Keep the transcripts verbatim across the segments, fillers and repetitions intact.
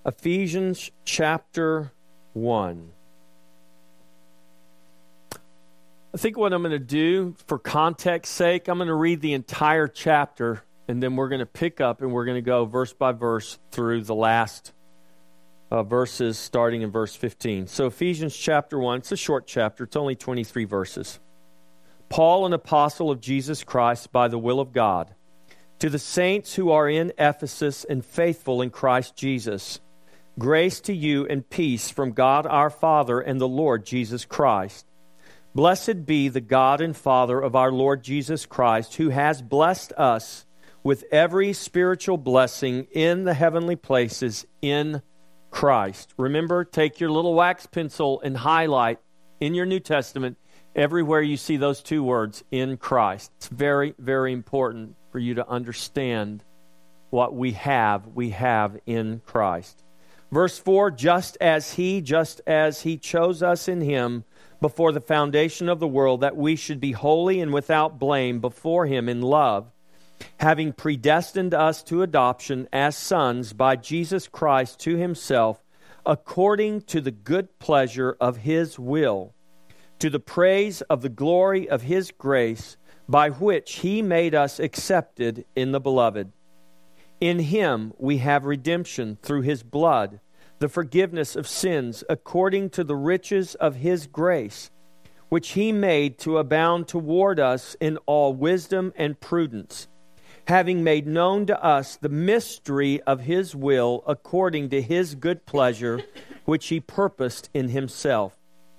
Ephesians chapter one. I think what I'm going to do, for context sake, I'm going to read the entire chapter, and then we're going to pick up and we're going to go verse by verse through the last uh, verses, starting in verse fifteen. So Ephesians chapter one, it's a short chapter. It's only twenty-three verses. Paul, an apostle of Jesus Christ by the will of God, to the saints who are in Ephesus and faithful in Christ Jesus, grace to you and peace from God our Father and the Lord Jesus Christ. Blessed be the God and Father of our Lord Jesus Christ, who has blessed us with every spiritual blessing in the heavenly places in Christ. Remember, take your little wax pencil and highlight in your New Testament everywhere you see those two words, in Christ. It's very, very important for you to understand what we have, we have in Christ. Verse four, just as He, just as He chose us in Him before the foundation of the world, that we should be holy and without blame before Him in love, having predestined us to adoption as sons by Jesus Christ to Himself, according to the good pleasure of His will, to the praise of the glory of His grace, by which He made us accepted in the Beloved. In Him we have redemption through His blood, the forgiveness of sins according to the riches of His grace, which He made to abound toward us in all wisdom and prudence, having made known to us the mystery of His will according to His good pleasure, which He purposed in Himself,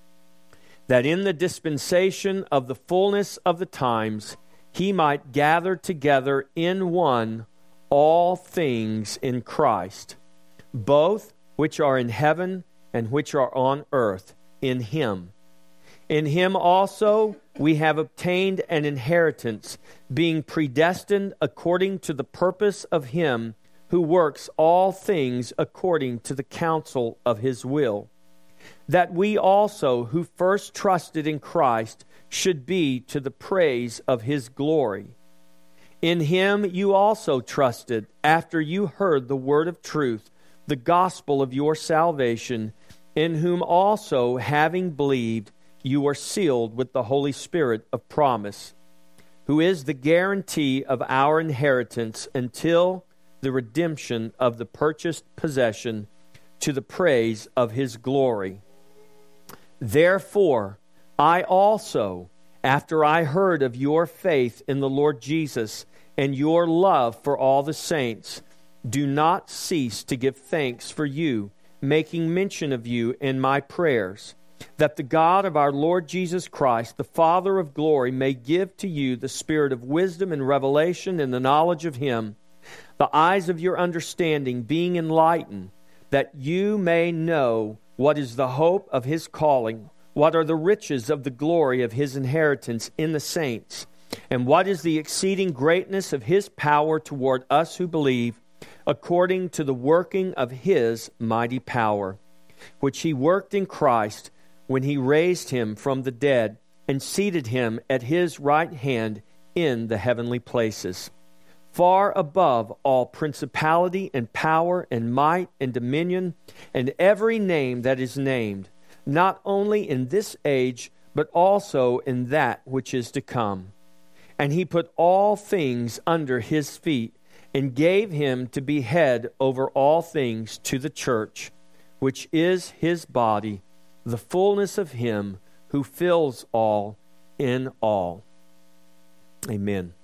that in the dispensation of the fullness of the times He might gather together in one all things in Christ, both which are in heaven and which are on earth, in Him. In Him also we have obtained an inheritance, being predestined according to the purpose of Him who works all things according to the counsel of His will, that we also, who first trusted in Christ, should be to the praise of His glory. In Him you also trusted, after you heard the word of truth, the gospel of your salvation, in whom also, having believed, you are sealed with the Holy Spirit of promise, who is the guarantee of our inheritance until the redemption of the purchased possession, to the praise of His glory. Therefore, I also, after I heard of your faith in the Lord Jesus and your love for all the saints, do not cease to give thanks for you, making mention of you in my prayers, that the God of our Lord Jesus Christ, the Father of glory, may give to you the spirit of wisdom and revelation in the knowledge of Him, the eyes of your understanding being enlightened, that you may know what is the hope of His calling, what are the riches of the glory of His inheritance in the saints, and what is the exceeding greatness of His power toward us who believe, according to the working of His mighty power, which He worked in Christ when He raised Him from the dead and seated Him at His right hand in the heavenly places, far above all principality and power and might and dominion and every name that is named, not only in this age, but also in that which is to come. And He put all things under His feet, and gave Him to be head over all things to the church, which is His body, the fullness of Him who fills all in all. Amen.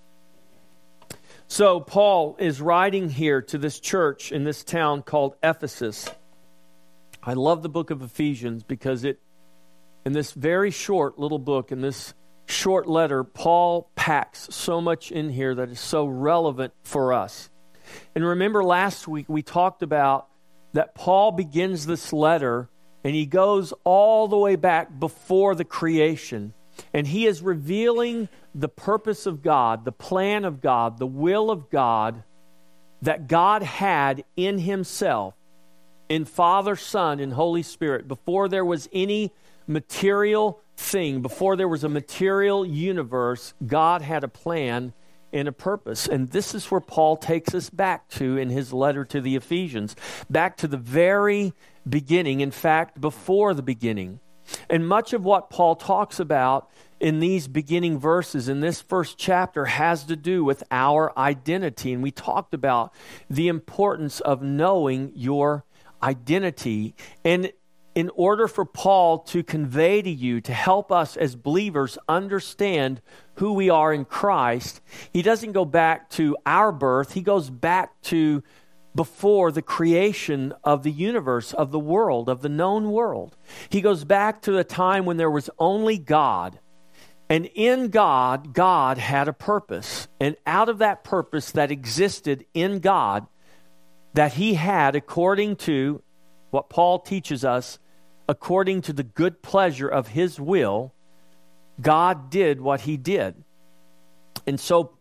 So Paul is writing here to this church in this town called Ephesus. I love the book of Ephesians because it, in this very short little book, in this short letter, Paul packs so much in here that is so relevant for us. And remember last week we talked about that Paul begins this letter and he goes all the way back before the creation. And he is revealing the purpose of God, the plan of God, the will of God that God had in Himself, in Father, Son, and Holy Spirit, before there was any material thing, before there was a material universe. God had a plan and a purpose. And this is where Paul takes us back to in his letter to the Ephesians, back to the very beginning, in fact, before the beginning. And much of what Paul talks about in these beginning verses, in this first chapter, has to do with our identity. And we talked about the importance of knowing your identity. And in order for Paul to convey to you, to help us as believers understand who we are in Christ, he doesn't go back to our birth. He goes back to before the creation of the universe, of the world, of the known world. He goes back to the time when there was only God. And in God, God had a purpose. And out of that purpose that existed in God, that he had according to what Paul teaches us, according to the good pleasure of his will, God did what he did. And so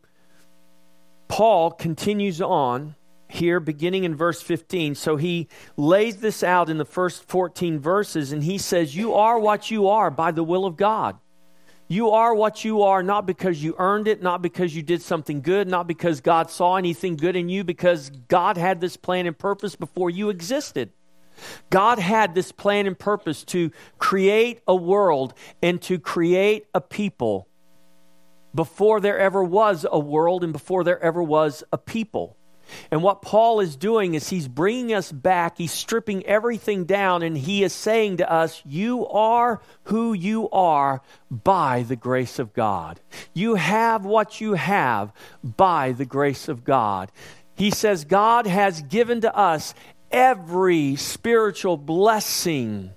Paul continues on here, beginning in verse fifteen. So he lays this out in the first fourteen verses, and he says, you are what you are by the will of God. You are what you are not because you earned it, not because you did something good, not because God saw anything good in you, because God had this plan and purpose before you existed. God had this plan and purpose to create a world and to create a people before there ever was a world and before there ever was a people. And what Paul is doing is he's bringing us back. He's stripping everything down, and he is saying to us, you are who you are by the grace of God. You have what you have by the grace of God. He says God has given to us every spiritual blessing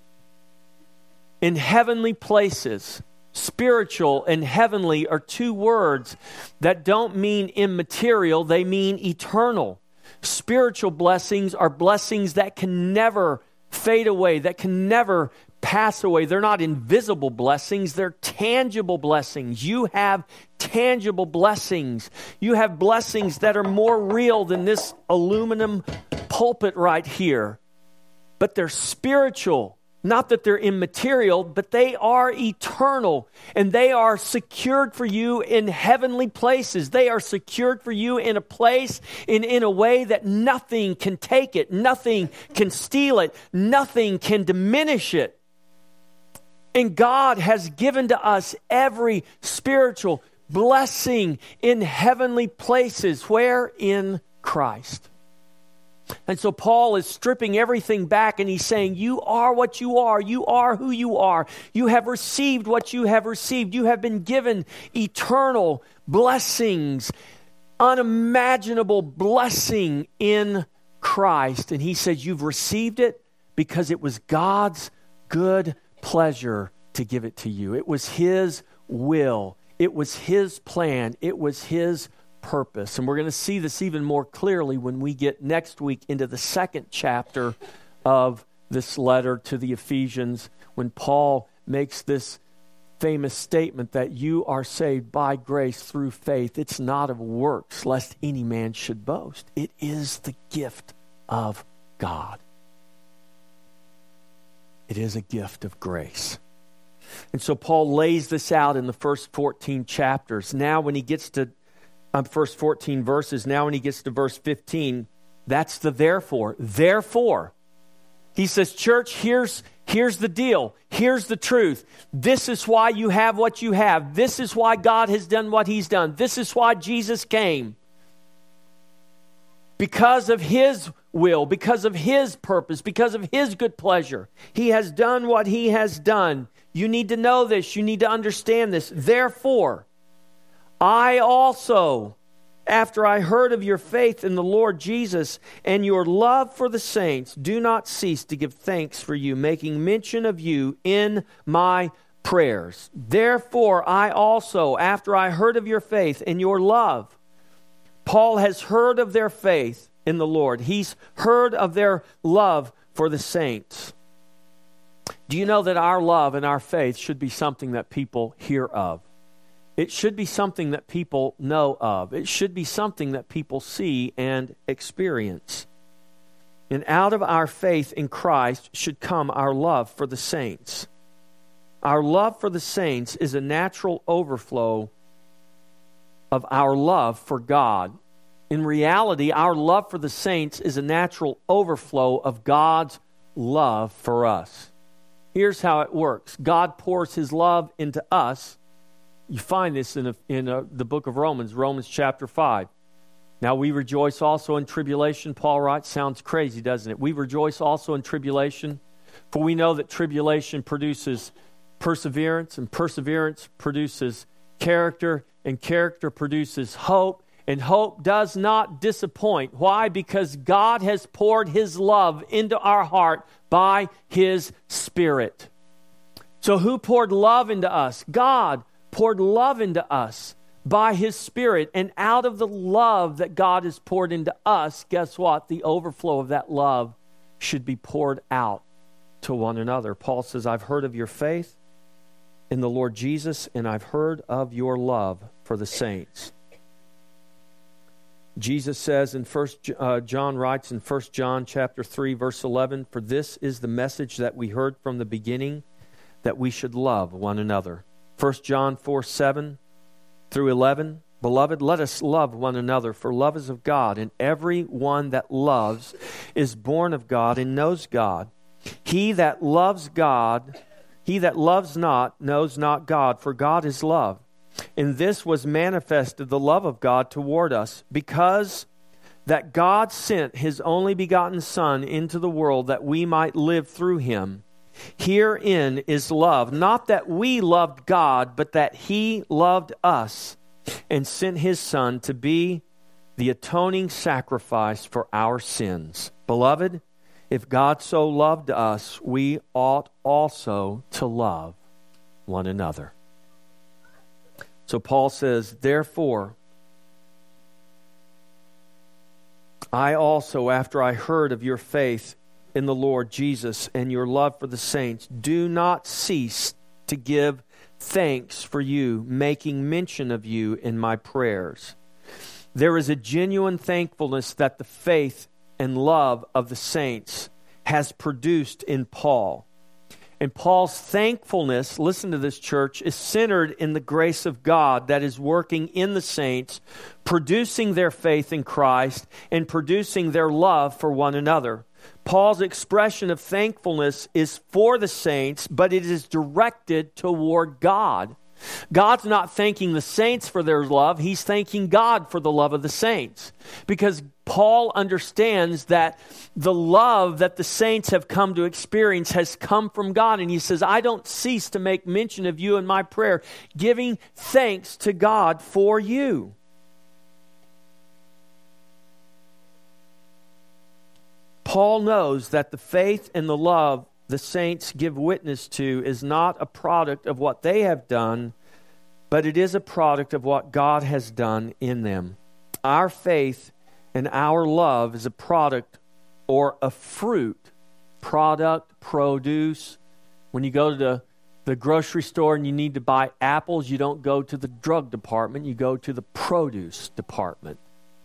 in heavenly places. Spiritual and heavenly are two words that don't mean immaterial, they mean eternal. Spiritual blessings are blessings that can never fade away, that can never pass away. They're not invisible blessings, they're tangible blessings. You have tangible blessings. You have blessings that are more real than this aluminum pulpit right here. But they're spiritual. Not that they're immaterial, but they are eternal, and they are secured for you in heavenly places. They are secured for you in a place, in, in a way that nothing can take it, nothing can steal it, nothing can diminish it. And God has given to us every spiritual blessing in heavenly places. Where? In Christ. And so Paul is stripping everything back, and he's saying, you are what you are. You are who you are. You have received what you have received. You have been given eternal blessings, unimaginable blessing in Christ. And he says, you've received it because it was God's good pleasure to give it to you. It was his will. It was his plan. It was his purpose. And we're going to see this even more clearly when we get next week into the second chapter of this letter to the Ephesians, when Paul makes this famous statement that you are saved by grace through faith. It's not of works, lest any man should boast. It is the gift of God. It is a gift of grace. And so Paul lays this out in the first fourteen chapters. Now when he gets to Um, first fourteen verses. Now when he gets to verse fifteen, that's the therefore. Therefore, he says, church, here's, here's the deal. Here's the truth. This is why you have what you have. This is why God has done what he's done. This is why Jesus came. Because of his will, because of his purpose, because of his good pleasure. He has done what he has done. You need to know this. You need to understand this. Therefore, I also, after I heard of your faith in the Lord Jesus and your love for the saints, do not cease to give thanks for you, making mention of you in my prayers. Therefore, I also, after I heard of your faith and your love, Paul has heard of their faith in the Lord. He's heard of their love for the saints. Do you know that our love and our faith should be something that people hear of? It should be something that people know of. It should be something that people see and experience. And out of our faith in Christ should come our love for the saints. Our love for the saints is a natural overflow of our love for God. In reality, our love for the saints is a natural overflow of God's love for us. Here's how it works. God pours his love into us. You find this in, a, in a, the book of Romans, Romans chapter five. Now we rejoice also in tribulation, Paul writes. Sounds crazy, doesn't it? We rejoice also in tribulation, for we know that tribulation produces perseverance, and perseverance produces character, and character produces hope. And hope does not disappoint. Why? Because God has poured his love into our heart by his Spirit. So who poured love into us? God poured love into us by his Spirit. And out of the love that God has poured into us, guess what? The overflow of that love should be poured out to one another. Paul says, I've heard of your faith in the Lord Jesus, and I've heard of your love for the saints. Jesus says in First uh, John writes in First John chapter three, verse eleven, for this is the message that we heard from the beginning, that we should love one another. First John four, seven through eleven, beloved, let us love one another, for love is of God, and every one that loves is born of God and knows God. He that loves God, he that loves not, knows not God, for God is love. In this was manifested the love of God toward us, because that God sent his only begotten Son into the world that we might live through him. Herein is love, not that we loved God, but that he loved us and sent his Son to be the atoning sacrifice for our sins. Beloved, if God so loved us, we ought also to love one another. So Paul says, therefore, I also, after I heard of your faith in the Lord Jesus and your love for the saints, do not cease to give thanks for you, making mention of you in my prayers. There is a genuine thankfulness that the faith and love of the saints has produced in Paul. And Paul's thankfulness, listen to this, church, is centered in the grace of God that is working in the saints, producing their faith in Christ and producing their love for one another. Paul's expression of thankfulness is for the saints, but it is directed toward God. God's not thanking the saints for their love. He's thanking God for the love of the saints. Because Paul understands that the love that the saints have come to experience has come from God. And he says, I don't cease to make mention of you in my prayer, giving thanks to God for you. Paul knows that the faith and the love the saints give witness to is not a product of what they have done, but it is a product of what God has done in them. Our faith and our love is a product or a fruit. Product, produce. When you go to the, the grocery store and you need to buy apples, you don't go to the drug department, you go to the produce department.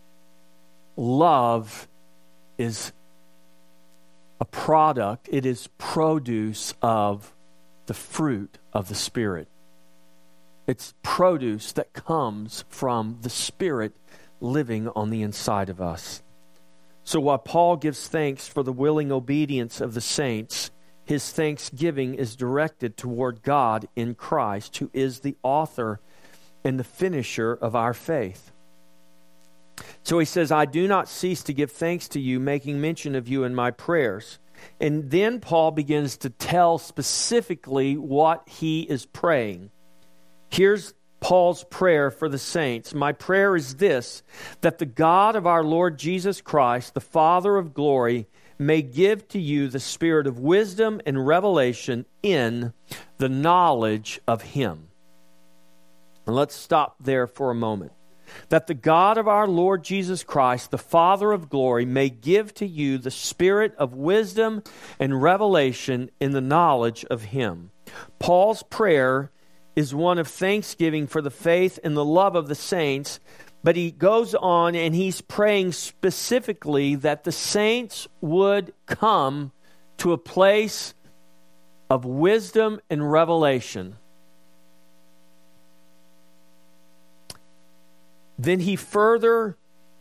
Love is a product, it is produce of the fruit of the Spirit. It's produce that comes from the Spirit living on the inside of us. So while Paul gives thanks for the willing obedience of the saints, his thanksgiving is directed toward God in Christ, who is the author and the finisher of our faith. So he says, I do not cease to give thanks to you, making mention of you in my prayers. And then Paul begins to tell specifically what he is praying. Here's Paul's prayer for the saints. My prayer is this, that the God of our Lord Jesus Christ, the Father of glory, may give to you the spirit of wisdom and revelation in the knowledge of him. And let's stop there for a moment. That the God of our Lord Jesus Christ, the Father of glory, may give to you the spirit of wisdom and revelation in the knowledge of him. Paul's prayer is one of thanksgiving for the faith and the love of the saints, but he goes on and he's praying specifically that the saints would come to a place of wisdom and revelation. then he further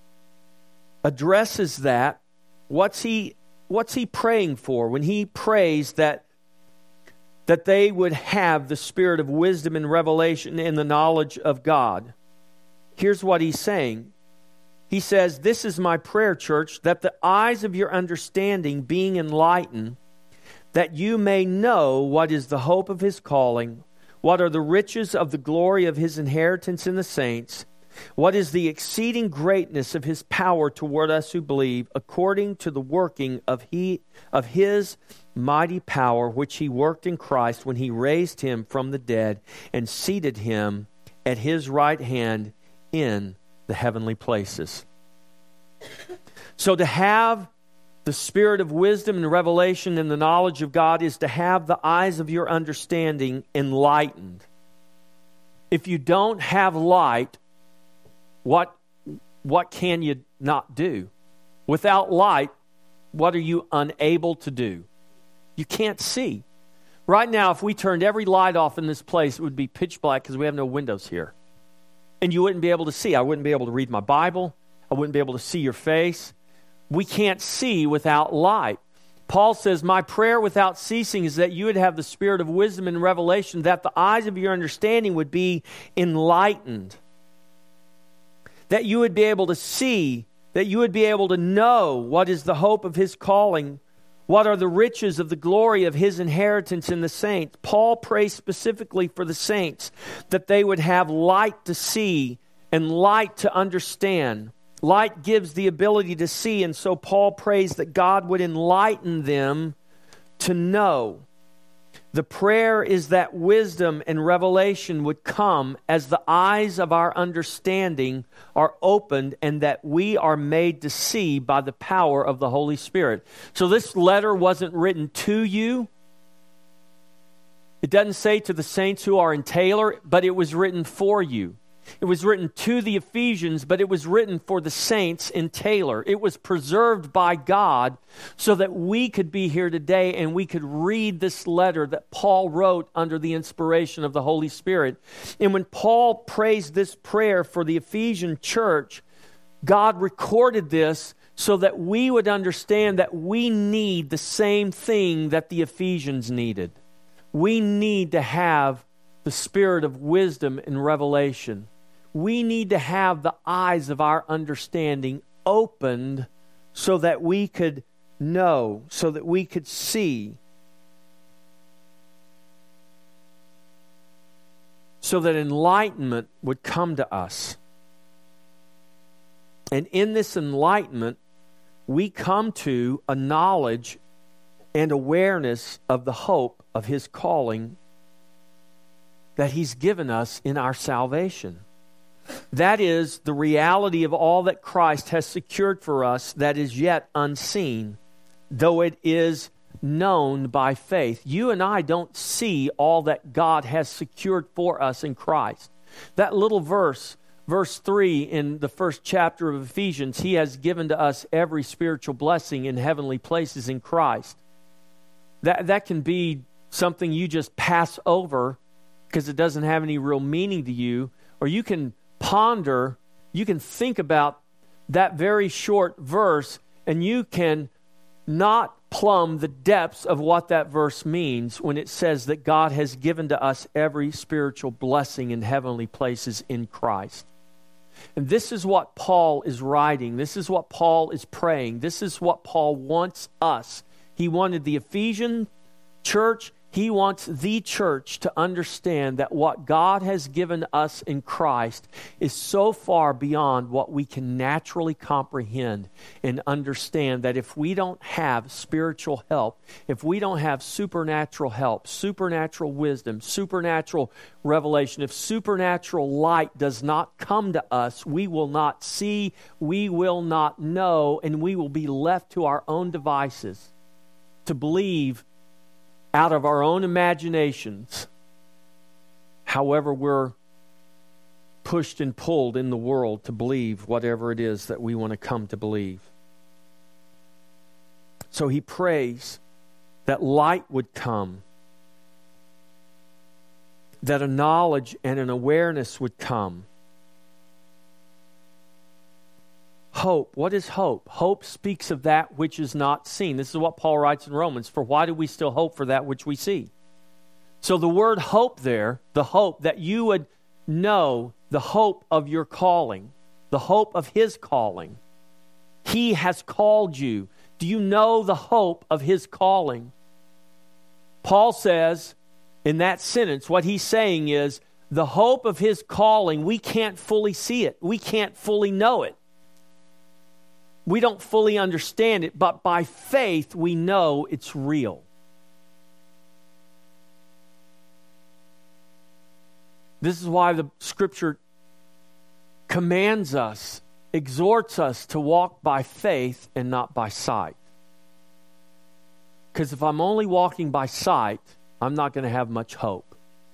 addresses that. What's he, what's he praying for when he prays that, that they would have the spirit of wisdom and revelation in the knowledge of God? Here's what he's saying. He says, "This is my prayer, church, that the eyes of your understanding being enlightened, that you may know what is the hope of his calling, what are the riches of the glory of his inheritance in the saints, what is the exceeding greatness of his power toward us who believe, according to the working of he of his mighty power, which he worked in Christ when he raised him from the dead and seated him at his right hand in the heavenly places." So to have the spirit of wisdom and revelation and the knowledge of God is to have the eyes of your understanding enlightened. If you don't have light, what, what can you not do? Without light, what are you unable to do? You can't see. Right now, if we turned every light off in this place, it would be pitch black because we have no windows here. And you wouldn't be able to see. I wouldn't be able to read my Bible. I wouldn't be able to see your face. We can't see without light. Paul says, "My prayer without ceasing is that you would have the spirit of wisdom and revelation, that the eyes of your understanding would be enlightened, that you would be able to see, that you would be able to know what is the hope of his calling, what are the riches of the glory of his inheritance in the saints." Paul prays specifically for the saints, that they would have light to see and light to understand. Light gives the ability to see, and so Paul prays that God would enlighten them to know. The prayer is that wisdom and revelation would come as the eyes of our understanding are opened and that we are made to see by the power of the Holy Spirit. So this letter wasn't written to you. It doesn't say to the saints who are in Taylor, but it was written for you. It was written to the Ephesians, but it was written for the saints in Taylor. It was preserved by God so that we could be here today and we could read this letter that Paul wrote under the inspiration of the Holy Spirit. And when Paul prays this prayer for the Ephesian church, God recorded this so that we would understand that we need the same thing that the Ephesians needed. We need to have the spirit of wisdom and revelation. We need to have the eyes of our understanding opened so that we could know, so that we could see, so that enlightenment would come to us. And in this enlightenment, we come to a knowledge and awareness of the hope of his calling that he's given us in our salvation. That is the reality of all that Christ has secured for us that is yet unseen, though it is known by faith. You and I don't see all that God has secured for us in Christ. That little verse, verse three in the first chapter of Ephesians, he has given to us every spiritual blessing in heavenly places in Christ. That, that can be something you just pass over because it doesn't have any real meaning to you, or you can ponder, you can think about that very short verse, and you can not plumb the depths of what that verse means when it says that God has given to us every spiritual blessing in heavenly places in Christ. And this is what Paul is writing. This is what Paul is praying. This is what Paul wants us. He wanted the Ephesian church. He wants the church to understand that what God has given us in Christ is so far beyond what we can naturally comprehend and understand, that if we don't have spiritual help, if we don't have supernatural help, supernatural wisdom, supernatural revelation, if supernatural light does not come to us, we will not see, we will not know, and we will be left to our own devices to believe out of our own imaginations, however we're pushed and pulled in the world to believe whatever it is that we want to come to believe. So he prays that light would come, that a knowledge and an awareness would come, hope. What is hope? Hope speaks of that which is not seen. This is what Paul writes in Romans. For why do we still hope for that which we see? So the word hope there, the hope that you would know the hope of your calling, the hope of His calling. He has called you. Do you know the hope of His calling? Paul says in that sentence, what he's saying is, the hope of His calling, we can't fully see it. We can't fully know it. We don't fully understand it, but by faith we know it's real. This is why the Scripture commands us, exhorts us to walk by faith and not by sight. Because if I'm only walking by sight, I'm not going to have much hope.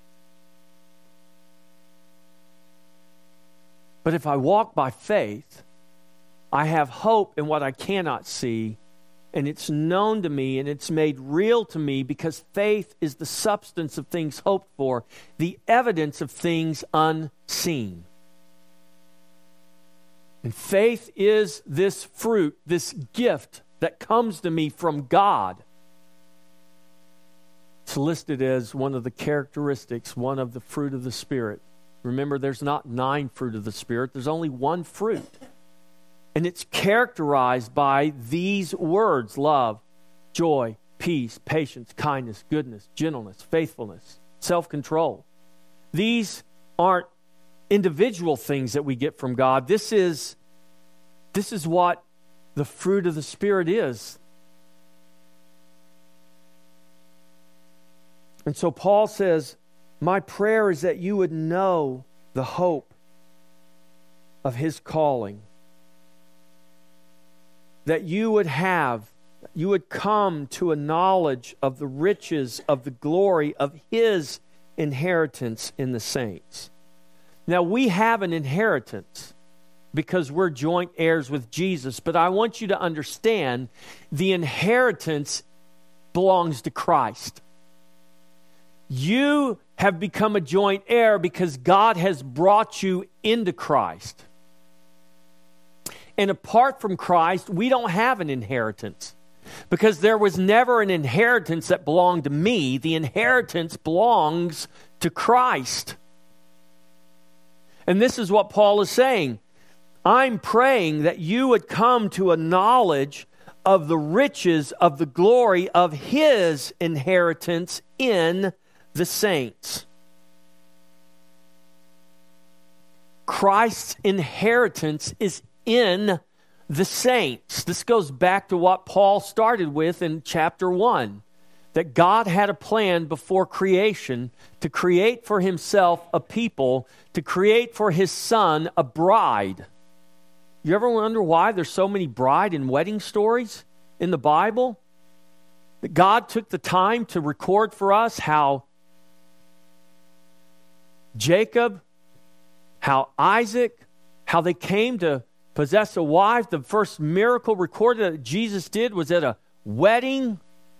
But if I walk by faith, I have hope in what I cannot see, and it's known to me, and it's made real to me, because faith is the substance of things hoped for, the evidence of things unseen. And faith is this fruit, this gift that comes to me from God. It's listed as one of the characteristics, one of the fruit of the Spirit. Remember, there's not nine fruit of the Spirit. There's only one fruit. And it's characterized by these words: love, joy, peace, patience, kindness, goodness, gentleness, faithfulness, self-control. These aren't individual things that we get from God. This is, this is what the fruit of the Spirit is. And so Paul says, my prayer is that you would know the hope of His calling. That you would have, you would come to a knowledge of the riches of the glory of His inheritance in the saints. Now, we have an inheritance because we're joint heirs with Jesus, but I want you to understand the inheritance belongs to Christ. You have become a joint heir because God has brought you into Christ. And apart from Christ, we don't have an inheritance, because there was never an inheritance that belonged to me. The inheritance belongs to Christ. And this is what Paul is saying. I'm praying that you would come to a knowledge of the riches of the glory of His inheritance in the saints. Christ's inheritance is in the saints. This goes back to what Paul started with in chapter one, that God had a plan before creation to create for Himself a people, to create for His Son a bride. You ever wonder why there's so many bride and wedding stories in the Bible? That God took the time to record for us how Jacob, how Isaac, how they came to possess a wife. The first miracle recorded that Jesus did was at a wedding.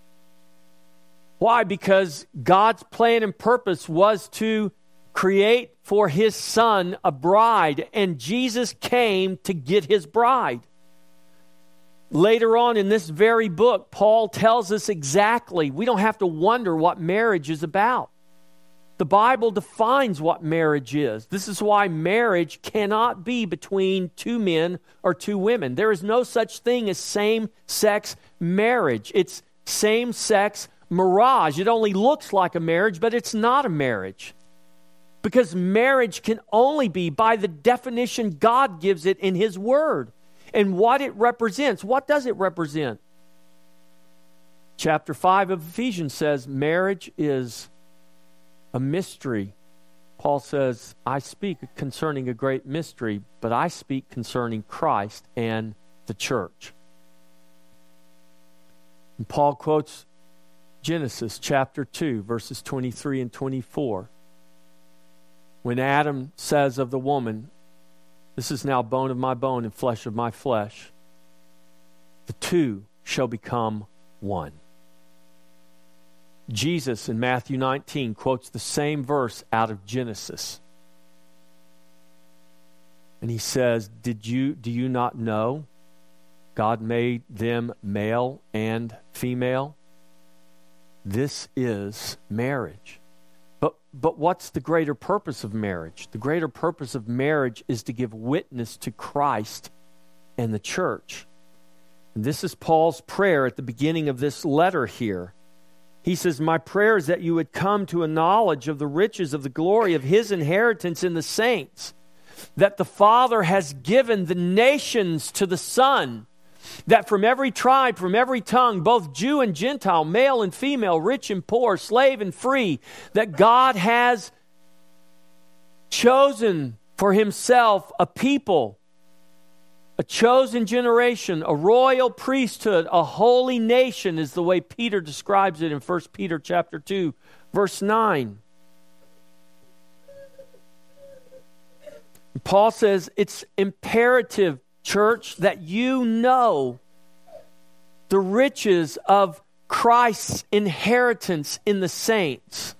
Why? Because God's plan and purpose was to create for His Son a bride, and Jesus came to get His bride. Later on in this very book, Paul tells us exactly. We don't have to wonder what marriage is about. The Bible defines what marriage is. This is why marriage cannot be between two men or two women. There is no such thing as same-sex marriage. It's same-sex mirage. It only looks like a marriage, but it's not a marriage. Because marriage can only be by the definition God gives it in His Word. And what it represents. What does it represent? Chapter five of Ephesians says marriage is a mystery. Paul says, I speak concerning a great mystery, but I speak concerning Christ and the church. And Paul quotes Genesis chapter two, verses twenty-three and twenty-four. When Adam says of the woman, this is now bone of my bone and flesh of my flesh, the two shall become one. Jesus in Matthew nineteen quotes the same verse out of Genesis. And he says, Did you do you not know God made them male and female? This is marriage. But but what's the greater purpose of marriage? The greater purpose of marriage is to give witness to Christ and the church. And this is Paul's prayer at the beginning of this letter here. He says, my prayer is that you would come to a knowledge of the riches of the glory of his inheritance in the saints, that the Father has given the nations to the Son, that from every tribe, from every tongue, both Jew and Gentile, male and female, rich and poor, slave and free, that God has chosen for himself a people, a chosen generation, a royal priesthood, a holy nation, is the way Peter describes it in First Peter chapter two, verse nine. Paul says it's imperative, church, that you know the riches of Christ's inheritance in the saints.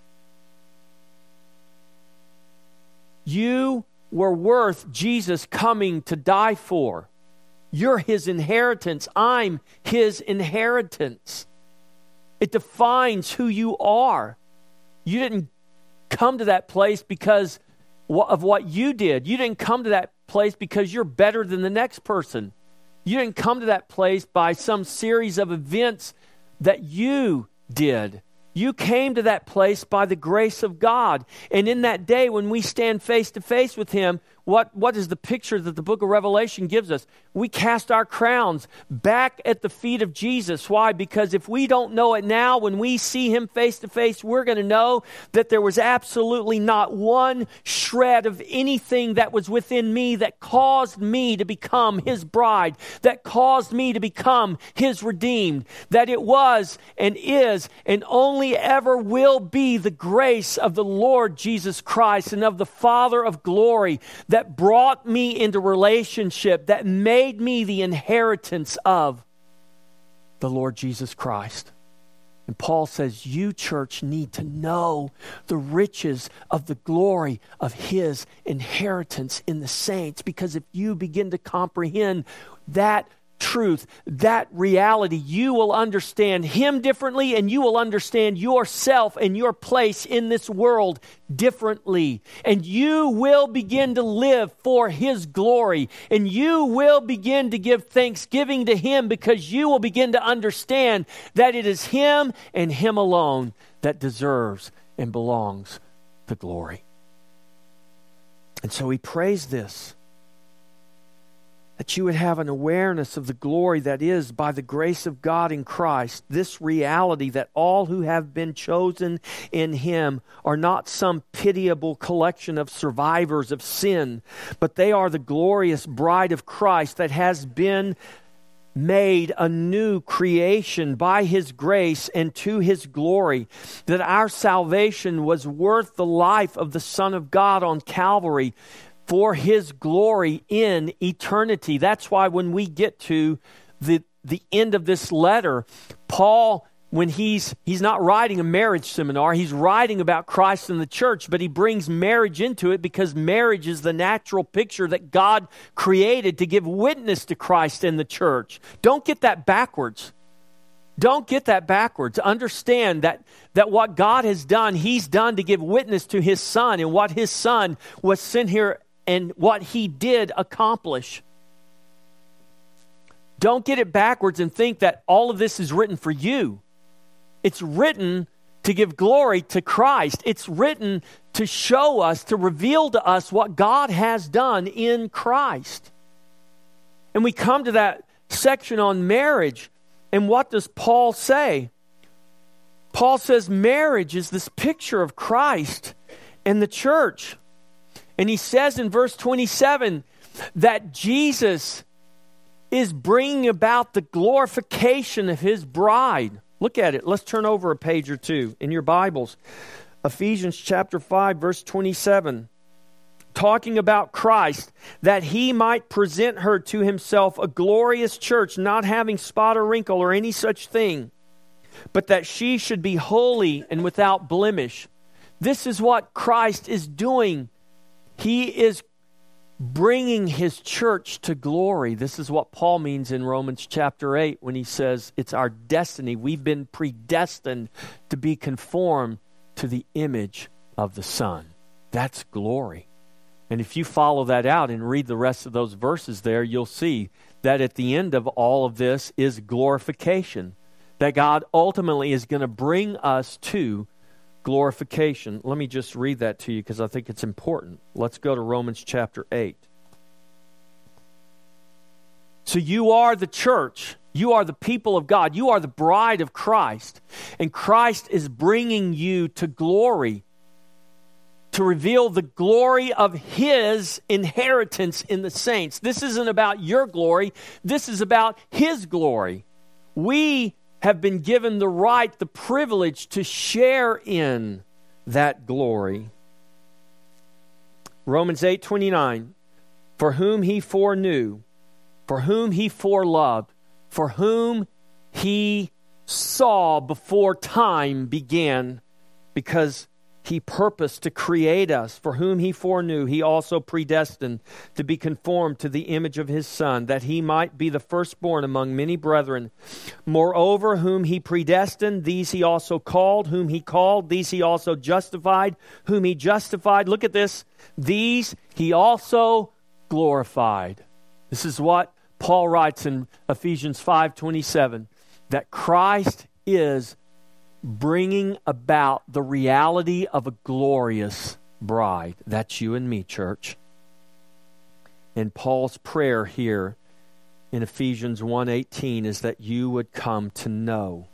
You were worth Jesus coming to die for. You're his inheritance. I'm his inheritance. It defines who you are. You didn't come to that place because of what you did. You didn't come to that place because you're better than the next person. You didn't come to that place by some series of events that you did. You came to that place by the grace of God. And in that day when we stand face to face with him, what, what is the picture that the book of Revelation gives us? We cast our crowns back at the feet of Jesus. Why? Because if we don't know it now, when we see him face to face, we're going to know that there was absolutely not one shred of anything that was within me that caused me to become his bride, that caused me to become his redeemed, that it was and is and only ever will be the grace of the Lord Jesus Christ and of the Father of glory that brought me into relationship, that made me the inheritance of the Lord Jesus Christ. And Paul says, you, church, need to know the riches of the glory of his inheritance in the saints, because if you begin to comprehend that truth, that reality, you will understand him differently, and you will understand yourself and your place in this world differently. And you will begin to live for his glory, and you will begin to give thanksgiving to him, because you will begin to understand that it is him and him alone that deserves and belongs the glory. And so he prays this, that you would have an awareness of the glory that is by the grace of God in Christ. This reality that all who have been chosen in him are not some pitiable collection of survivors of sin, but they are the glorious bride of Christ that has been made a new creation by his grace and to his glory, that our salvation was worth the life of the Son of God on Calvary for his glory in eternity. That's why when we get to the, the end of this letter, Paul, when he's he's not writing a marriage seminar, he's writing about Christ and the church, but he brings marriage into it because marriage is the natural picture that God created to give witness to Christ and the church. Don't get that backwards. Don't get that backwards. Understand that, that what God has done, he's done to give witness to his Son, and what his Son was sent here and what he did accomplish. Don't get it backwards and think that all of this is written for you. It's written to give glory to Christ. It's written to show us, to reveal to us what God has done in Christ. And we come to that section on marriage. And what does Paul say? Paul says marriage is this picture of Christ and the church. And he says in verse twenty-seven that Jesus is bringing about the glorification of his bride. Look at it. Let's turn over a page or two in your Bibles. Ephesians chapter five, verse twenty-seven. Talking about Christ, that he might present her to himself a glorious church, not having spot or wrinkle or any such thing, but that she should be holy and without blemish. This is what Christ is doing. He is bringing his church to glory. This is what Paul means in Romans chapter eight when he says it's our destiny. We've been predestined to be conformed to the image of the Son. That's glory. And if you follow that out and read the rest of those verses there, you'll see that at the end of all of this is glorification. That God ultimately is going to bring us to glorification. Let me just read that to you because I think it's important. Let's go to Romans chapter eight. So you are the church. You are the people of God. You are the bride of Christ. And Christ is bringing you to glory, to reveal the glory of his inheritance in the saints. This isn't about your glory. This is about his glory. We have been given the right, the privilege to share in that glory. Romans eight twenty-nine, for whom he foreknew, for whom he foreloved, for whom he saw before time began, because he purposed to create us. For whom he foreknew, he also predestined to be conformed to the image of his Son, that he might be the firstborn among many brethren. Moreover, whom he predestined, these he also called. Whom he called, these he also justified. Whom he justified, look at this, these he also glorified. This is what Paul writes in Ephesians five twenty-seven, that Christ is bringing about the reality of a glorious bride. That's you and me, church. And Paul's prayer here in Ephesians one eighteen is that you would come to know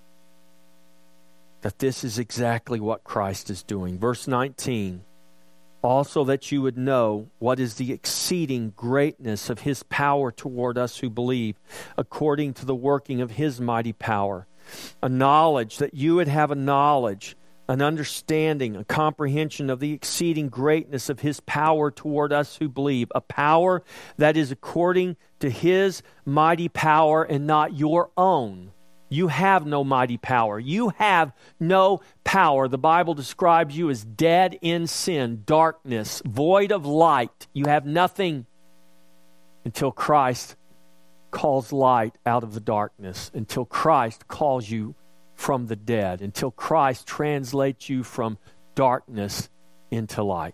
that this is exactly what Christ is doing. Verse nineteen, also that you would know what is the exceeding greatness of his power toward us who believe, according to the working of his mighty power. A knowledge, that you would have a knowledge, an understanding, a comprehension of the exceeding greatness of his power toward us who believe. A power that is according to his mighty power and not your own. You have no mighty power. You have no power. The Bible describes you as dead in sin, darkness, void of light. You have nothing until Christ calls light out of the darkness, until Christ calls you from the dead, until Christ translates you from darkness into light.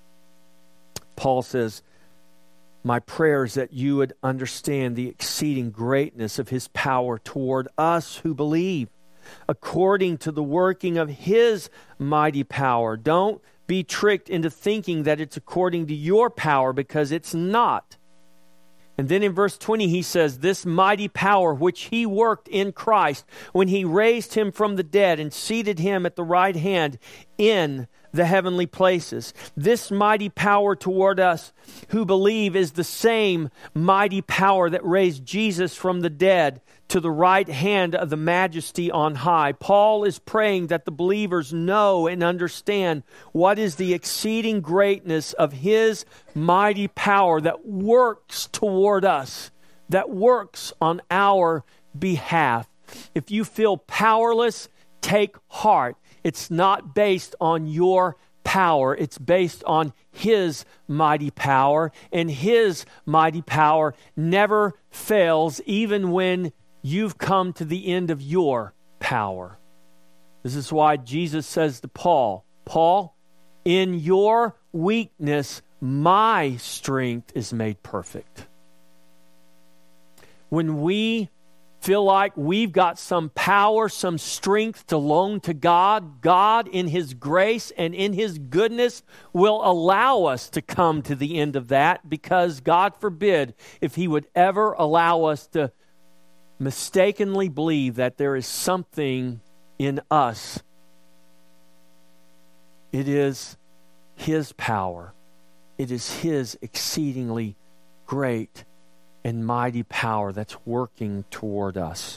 Paul says, my prayer is that you would understand the exceeding greatness of his power toward us who believe, according to the working of his mighty power. Don't be tricked into thinking that it's according to your power, because it's not. And then in verse twenty, he says, this mighty power which he worked in Christ when he raised him from the dead and seated him at the right hand in the heavenly places. This mighty power toward us who believe is the same mighty power that raised Jesus from the dead to the right hand of the majesty on high. Paul is praying that the believers know and understand what is the exceeding greatness of his mighty power that works toward us, that works on our behalf. If you feel powerless, take heart. It's not based on your power. It's based on his mighty power. And his mighty power never fails, even when you've come to the end of your power. This is why Jesus says to Paul, Paul, in your weakness, my strength is made perfect. When we feel like we've got some power, some strength to loan to God, God in his grace and in his goodness will allow us to come to the end of that, because God forbid if he would ever allow us to mistakenly believe that there is something in us. It is his power. It is his exceedingly great and mighty power that's working toward us.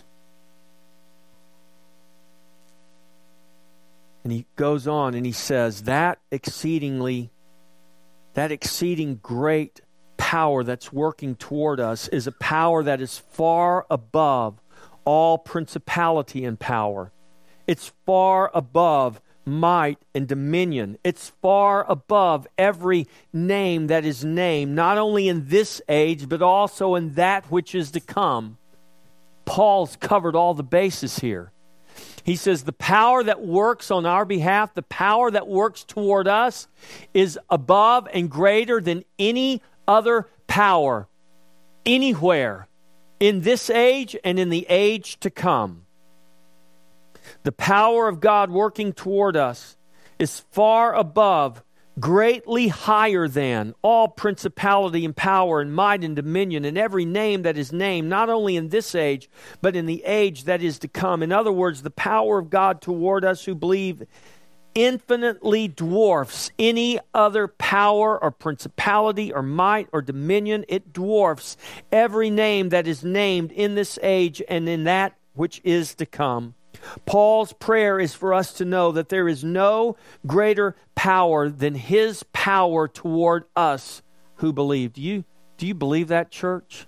And he goes on and he says, that exceedingly, that exceeding great power that's working toward us is a power that is far above all principality and power. It's far above might, and dominion. It's far above every name that is named, not only in this age, but also in that which is to come. Paul's covered all the bases here. He says the power that works on our behalf, the power that works toward us, is above and greater than any other power anywhere in this age and in the age to come. The power of God working toward us is far above, greatly higher than all principality and power and might and dominion and every name that is named, not only in this age, but in the age that is to come. In other words, the power of God toward us who believe infinitely dwarfs any other power or principality or might or dominion. It dwarfs every name that is named in this age and in that which is to come. Paul's prayer is for us to know that there is no greater power than his power toward us who believe. Do you, do you believe that, church?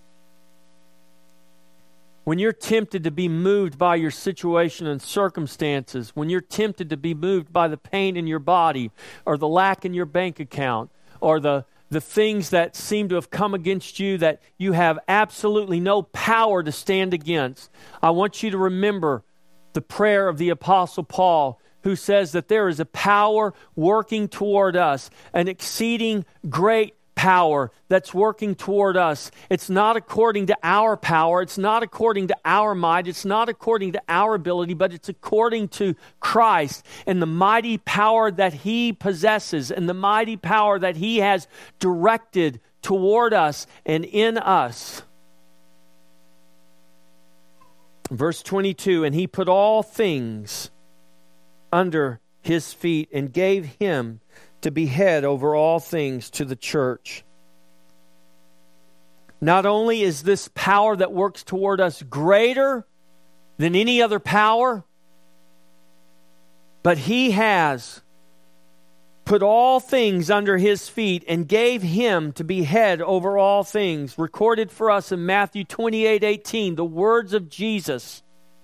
When you're tempted to be moved by your situation and circumstances, when you're tempted to be moved by the pain in your body or the lack in your bank account or the, the things that seem to have come against you that you have absolutely no power to stand against, I want you to remember the prayer of the Apostle Paul, who says that there is a power working toward us, an exceeding great power that's working toward us. It's not according to our power. It's not according to our might. It's not according to our ability, but it's according to Christ and the mighty power that he possesses and the mighty power that he has directed toward us and in us. Verse twenty-two, and he put all things under his feet and gave him to be head over all things to the church. Not only is this power that works toward us greater than any other power, but he has put all things under his feet and gave him to be head over all things. Recorded for us in Matthew twenty-eight eighteen, the words of Jesus.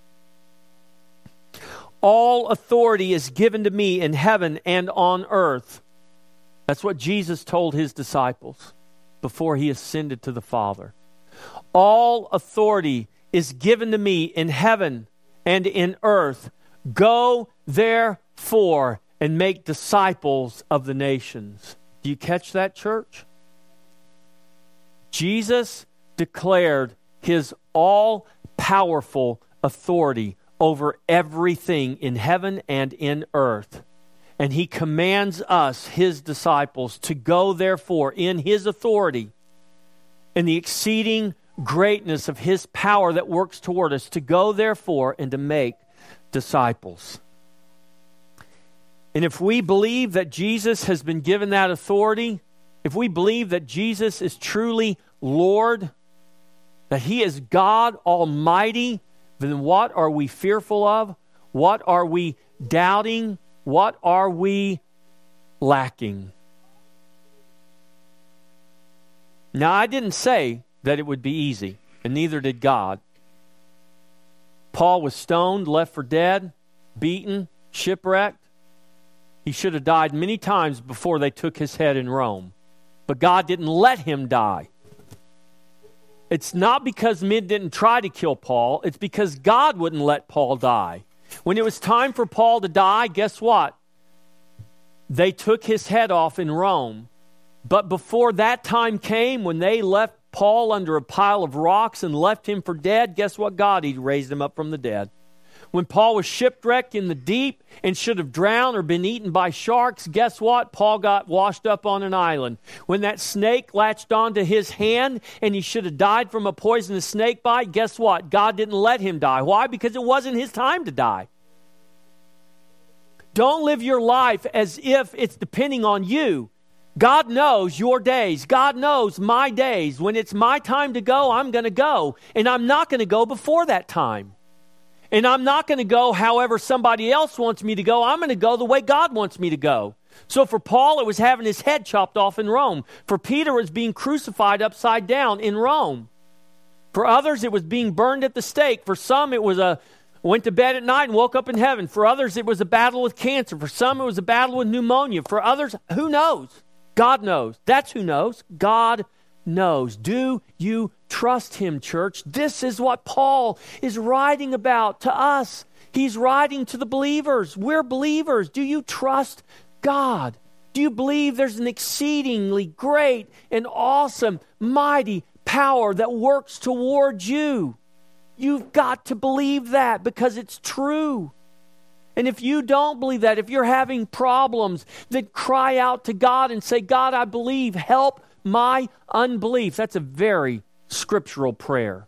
All authority is given to me in heaven and on earth. That's what Jesus told his disciples before he ascended to the Father. All authority is given to me in heaven and in earth. Go therefore and make disciples of the nations. Do you catch that, church? Jesus declared his all-powerful authority over everything in heaven and in earth. And he commands us, his disciples, to go therefore in his authority, in the exceeding greatness of his power that works toward us, to go therefore and to make disciples. And if we believe that Jesus has been given that authority, if we believe that Jesus is truly Lord, that he is God Almighty, then what are we fearful of? What are we doubting? What are we lacking? Now, I didn't say that it would be easy, and neither did God. Paul was stoned, left for dead, beaten, shipwrecked. He should have died many times before they took his head in Rome. But God didn't let him die. It's not because men didn't try to kill Paul. It's because God wouldn't let Paul die. When it was time for Paul to die, guess what? They took his head off in Rome. But before that time came, when they left Paul under a pile of rocks and left him for dead, guess what? God, he raised him up from the dead. When Paul was shipwrecked in the deep and should have drowned or been eaten by sharks, guess what? Paul got washed up on an island. When that snake latched onto his hand and he should have died from a poisonous snake bite, guess what? God didn't let him die. Why? Because it wasn't his time to die. Don't live your life as if it's depending on you. God knows your days. God knows my days. When it's my time to go, I'm going to go. And I'm not going to go before that time. And I'm not going to go however somebody else wants me to go. I'm going to go the way God wants me to go. So for Paul, it was having his head chopped off in Rome. For Peter, it was being crucified upside down in Rome. For others, it was being burned at the stake. For some, it was a, Went to bed at night and woke up in heaven. For others, it was a battle with cancer. For some, it was a battle with pneumonia. For others, who knows? God knows. That's who knows. God knows. Do you trust him, church? This is what Paul is writing about to us. He's writing to the believers. We're believers. Do you trust God? Do you believe there's an exceedingly great and awesome, mighty power that works towards you? You've got to believe that because it's true. And if you don't believe that, if you're having problems, then cry out to God and say, God, I believe. Help my unbelief. That's a very scriptural prayer.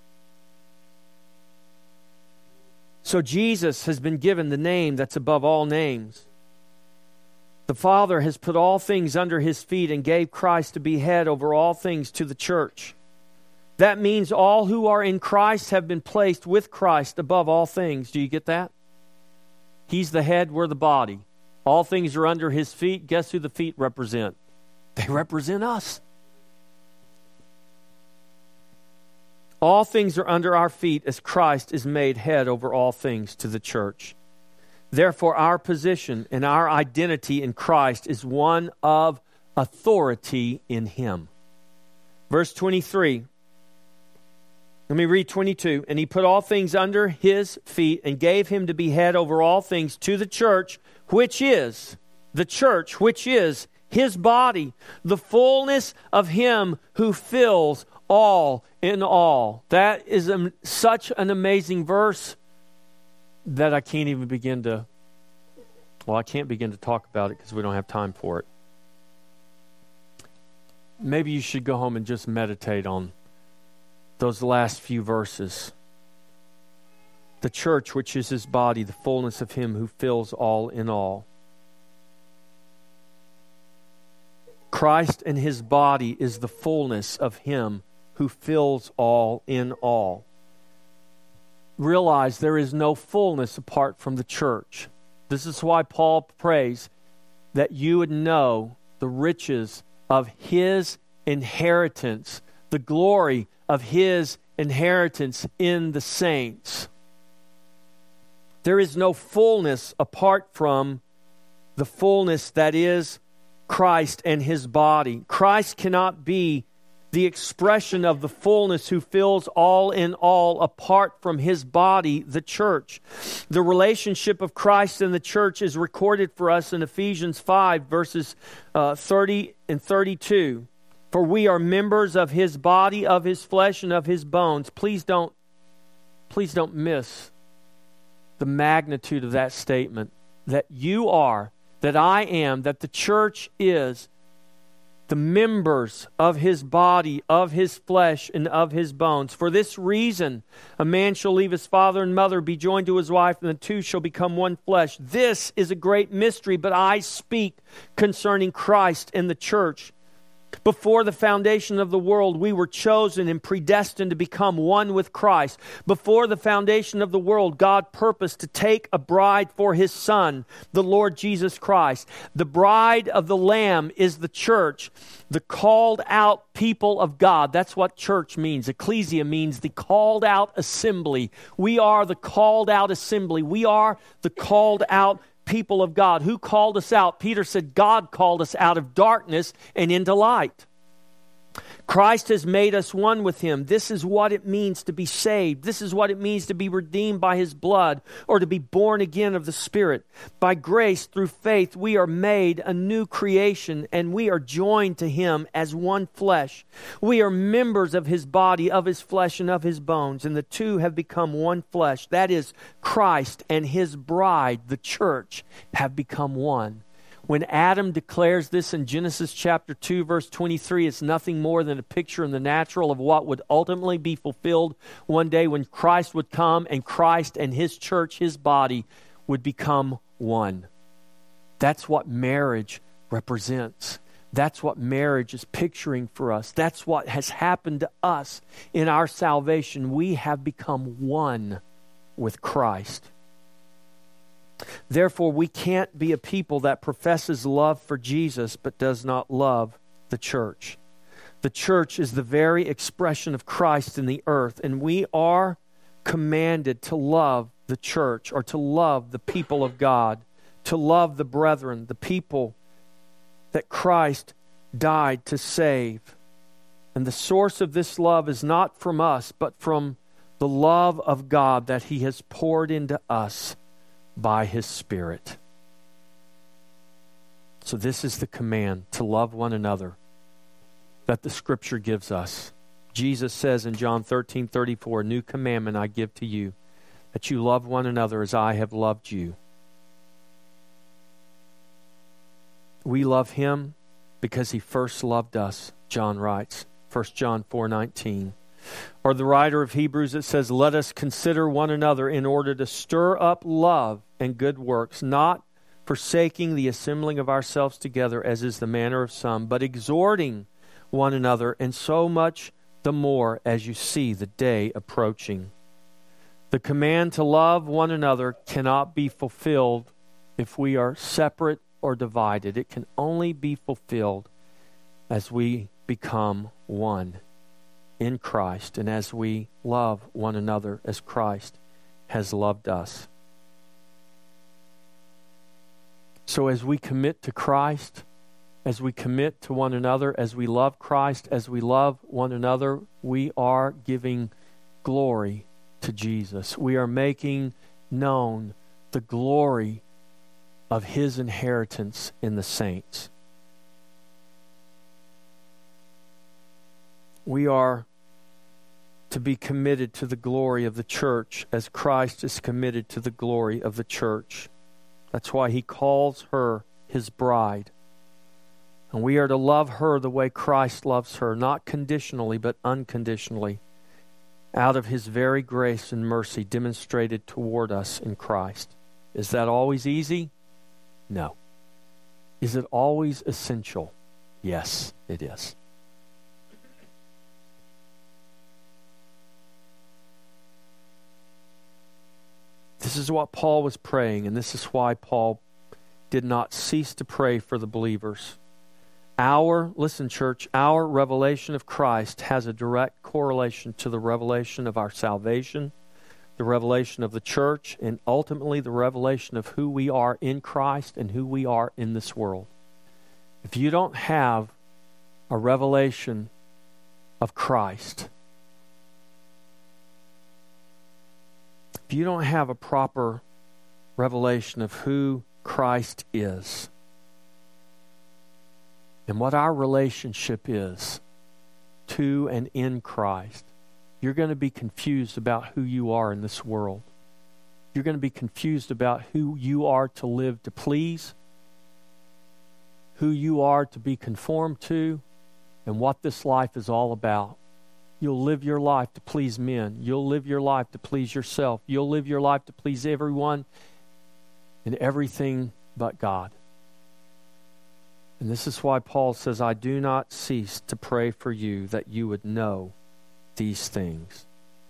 So Jesus has been given the name that's above all names. The Father has put all things under his feet and gave Christ to be head over all things to the church. That means all who are in Christ have been placed with Christ above all things. Do you get that? He's the head, we're the body. All things are under his feet. Guess who the feet represent? They represent us. All things are under our feet as Christ is made head over all things to the church. Therefore, our position and our identity in Christ is one of authority in him. Verse twenty-three. Let me read twenty-two. And he put all things under his feet and gave him to be head over all things to the church, which is, the church, which is his body, the fullness of him who fills all in all. That is a, such an amazing verse that I can't even begin to, well, I can't begin to talk about it because we don't have time for it. Maybe you should go home and just meditate on those last few verses. The church, which is his body, the fullness of him who fills all in all. Christ and his body is the fullness of him who fills all in all. Realize there is no fullness apart from the church. This is why Paul prays that you would know the riches of his inheritance, the glory of his inheritance in the saints. There is no fullness apart from the fullness that is Christ and his body. Christ cannot be the expression of the fullness who fills all in all apart from his body, the church. The relationship of Christ and the church is recorded for us in Ephesians five, verses uh, thirty and thirty-two. For we are members of his body, of his flesh, and of his bones. Please don't, please don't miss the magnitude of that statement. That you are, that I am, that the church is the members of his body, of his flesh, and of his bones. For this reason, a man shall leave his father and mother, be joined to his wife, and the two shall become one flesh. This is a great mystery, but I speak concerning Christ and the church. Before the foundation of the world, we were chosen and predestined to become one with Christ. Before the foundation of the world, God purposed to take a bride for his Son, the Lord Jesus Christ. The bride of the Lamb is the church, the called out people of God. That's what church means. Ecclesia means the called out assembly. We are the called out assembly. We are the called out people of God. Who called us out? Peter said, God called us out of darkness and into light. Christ has made us one with him. This is what it means to be saved. This is what it means to be redeemed by his blood, or to be born again of the Spirit. By grace, through faith, we are made a new creation, and we are joined to him as one flesh. We are members of his body, of his flesh, and of his bones, and the two have become one flesh. That is, Christ and his bride, the church, have become one. When Adam declares this in Genesis chapter two, verse twenty-three, it's nothing more than a picture in the natural of what would ultimately be fulfilled one day when Christ would come and Christ and his church, his body, would become one. That's what marriage represents. That's what marriage is picturing for us. That's what has happened to us in our salvation. We have become one with Christ. Therefore, we can't be a people that professes love for Jesus but does not love the church. The church is the very expression of Christ in the earth, and we are commanded to love the church, or to love the people of God, to love the brethren, the people that Christ died to save. And the source of this love is not from us, but from the love of God that He has poured into us by His Spirit. So this is the command, to love one another, that the Scripture gives us. Jesus says in John thirteen thirty-four, "New commandment I give to you, that you love one another as I have loved you." We love Him because He first loved us, John writes, First John four nineteen. Or the writer of Hebrews, it says, "Let us consider one another in order to stir up love and good works, not forsaking the assembling of ourselves together, as is the manner of some, but exhorting one another, and so much the more as you see the day approaching." The command to love one another cannot be fulfilled if we are separate or divided. It can only be fulfilled as we become one in Christ, and as we love one another as Christ has loved us. So as we commit to Christ, as we commit to one another, as we love Christ, as we love one another, we are giving glory to Jesus. We are making known the glory of His inheritance in the saints. We are to be committed to the glory of the church as Christ is committed to the glory of the church. That's why He calls her His bride. And we are to love her the way Christ loves her, not conditionally, but unconditionally, out of His very grace and mercy demonstrated toward us in Christ. Is that always easy? No. Is it always essential? Yes, it is. This is what Paul was praying, and this is why Paul did not cease to pray for the believers. Our, listen church, our revelation of Christ has a direct correlation to the revelation of our salvation, the revelation of the church, and ultimately the revelation of who we are in Christ and who we are in this world. If you don't have a revelation of Christ, if you don't have a proper revelation of who Christ is and what our relationship is to and in Christ, you're going to be confused about who you are in this world. You're going to be confused about who you are to live to please, who you are to be conformed to, and what this life is all about. You'll live your life to please men. You'll live your life to please yourself. You'll live your life to please everyone and everything but God. And this is why Paul says, "I do not cease to pray for you that you would know these things."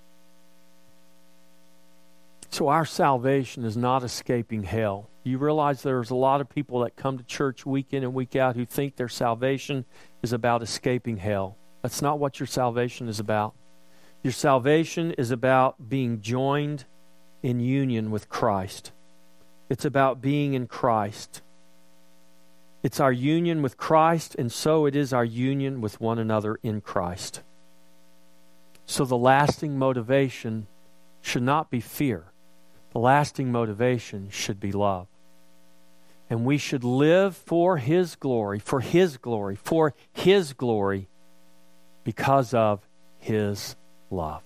So our salvation is not escaping hell. You realize there's a lot of people that come to church week in and week out who think their salvation is about escaping hell. That's not what your salvation is about. Your salvation is about being joined in union with Christ. It's about being in Christ. It's our union with Christ, and so it is our union with one another in Christ. So the lasting motivation should not be fear. The lasting motivation should be love. And we should live for His glory, for His glory, for His glory, because of His love.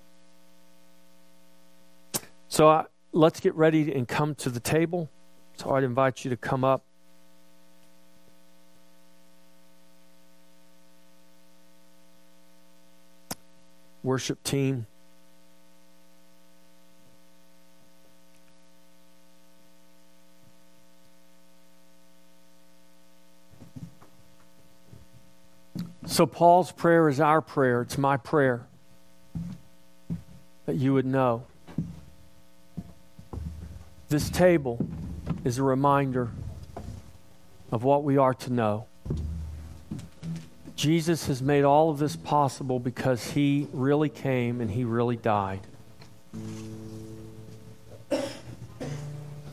So uh, let's get ready and come to the table. So I'd invite you to come up. Worship team. So Paul's prayer is our prayer. It's my prayer that you would know. This table is a reminder of what we are to know. Jesus has made all of this possible because He really came and He really died.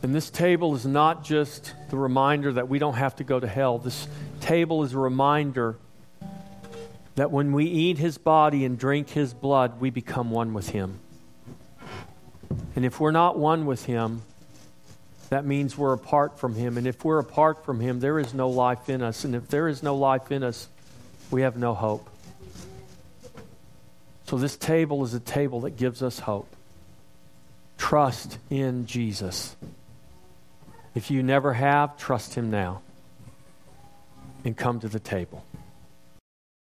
And this table is not just the reminder that we don't have to go to hell. This table is a reminder that when we eat his body and drink his blood, we become one with him. And if we're not one with him, that means we're apart from him. And if we're apart from him, there is no life in us. And if there is no life in us, we have no hope. So this table is a table that gives us hope. Trust in Jesus. If you never have, trust him now. And come to the table.